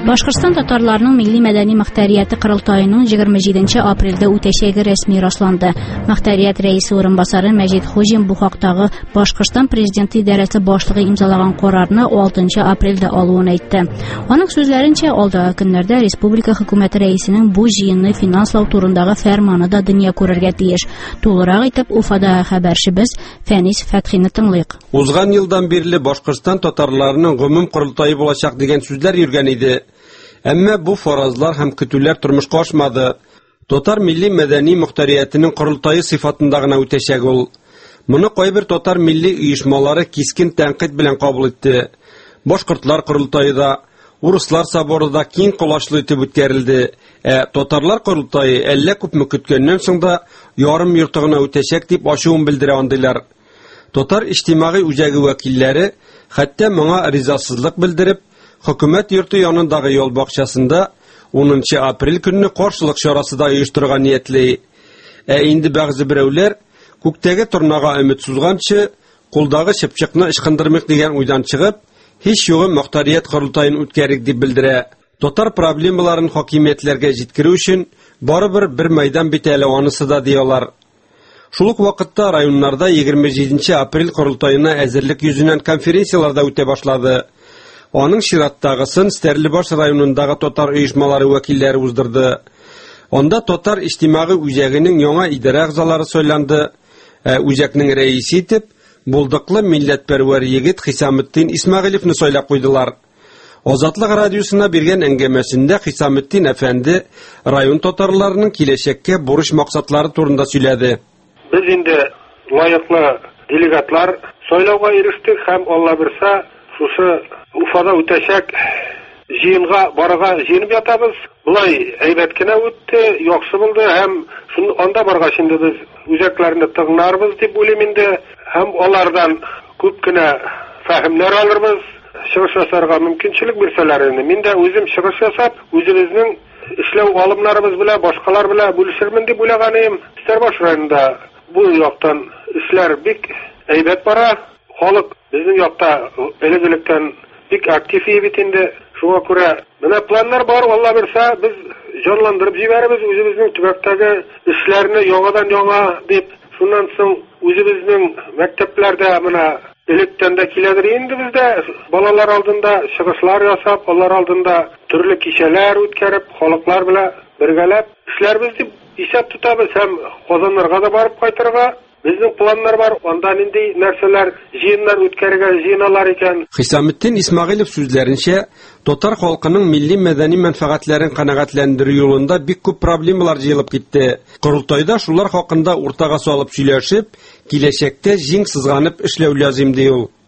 Башкортстан татарларының милли мәдәни мөхтәрияте кырылтайының 27 апрельдә үтәчәге рәсми расланды. Мөхтәрият рәисе урынбасары Мәҗит Хуҗин бу хактагы Башкортстан президенты идарәсе башлыгы имзалаган карарны 6 апрельдә алуын әйтте. Аның сүзләренчә, алдагы көннәрдә республика хөкүмәте рәисенең бу җыенны финанслау турындагы фәрманы да дөнья күрергә тиеш. Тулырак итеп Уфада хәбәрчебез Фәнис Фәтхине тыңлыйк. Узган елдан бирле Башкортстан татарларының гомум кырылтайы булачак дигән сүзләр йөргән иде. Әмма бу фаразлар һәм көтүләр тормышка ашмады. Татар милли мәдәни мөхтәриятенең кырылтайы сыйфатында гына үтәчәк ул. Моны кайбер татар милли оешмалары кискен тәнкыйть белән кабул итте. Башкортлар кырылтайда, урыслар соборында киң колачлы итеп үткәрелде. Татарлар кырылтайы әллә күпме көткәннән соң да ярым йортыгына үтәчәк дип ачуын белдерә андыйлар. Татар иҗтимагый үзәге вәкилләре хәтта моңа ризасызлык белдереп, Хөкүмәт йорты янындагы ял бакчасында 10 апрель көнне каршылык чарасы да оештырырга ниятли. Инде бәгъзе берәүләр күктәге торнага өмет сузганчы, кулдагы чыпчыкны ычкындырмык дигән уйдан чыгып, һич югы мөхтәрият кырылтайын үткәрик дип белдерә. Татар проблемаларын хакимиятләргә җиткерү өчен барыбер бер мәйдан бит әле анысы да диялар. Шул ук вакытта районнарда 27 апрель кырылтайына әзерлек йөзеннән конференциялар да үтә башлады. Аның чираттагысын Стәрлебаш районындагы татар оешмалары вәкилләре уздырды. Анда татар иҗтимагый үзәгенең яңа идарә әгъзалары сайланды. Үзәкнең рәисе итеп булдыклы милләтпәрвәр егет Хисаметдин Исмәгыйлевне сайлап куйдылар. Азатлык радиосына биргән әңгәмәсендә Хисаметдин әфәнде район татарларының киләчәккә бурыч максатлары турында сөйләде. Без инде лаеклы делегатлар сайлауга ирештек һәм Алла берсә шушы Уфада үтәчәк җыенга барырга җыенып ятабыз. Булай әйбәт кенә үтте, яхшы булды һәм анда баргач инде без үзәкләрне тыңларбыз дип уйлыйм инде һәм алардан күп кенә фәһемнәр алырбыз. Чыгыш ясарга мөмкинчелек бирсәләр инде. Мин дә үзем чыгыш ясап, үзебезнең эшләү алымнарыбыз белән башкалар белән бүлешермен дип уйлаган идем. Стәрлебаш районында бу яктан эшләр бик әйбәт бара. Халык безнең якта элек-электән бик актив бит инде. Шуңа күрә менә планнар бар, Алла берсә без җанландырып җибәрбез үзебезнең төбәктәге эшләрне яңадан-яңа дип. Шуннан соң үзебезнең мәктәпләрдә менә электән дә киләдер инде бездә балалар алдында чыгышлар ясап, алар алдында төрле кичәләр үткәреп, халыклар белән бергәләп эшләрбез дип исәп тотабыз һәм Казаннарга да барып кайтырга безнең планнар бар. Анда нинди нәрсәләр, җыеннар үткәрергә җыеналар икән. Хисаметдин Исмәгыйлев сүзләренчә, татар халкының милли мәдәни мәнфәгатьләрен канәгатьләндерү юлында бик күп проблемалар җыелып китте. Кырылтайда шулар хакында уртага салып сөйләшеп, киләчәктә җиң сызганып эшләү лазым ди ул.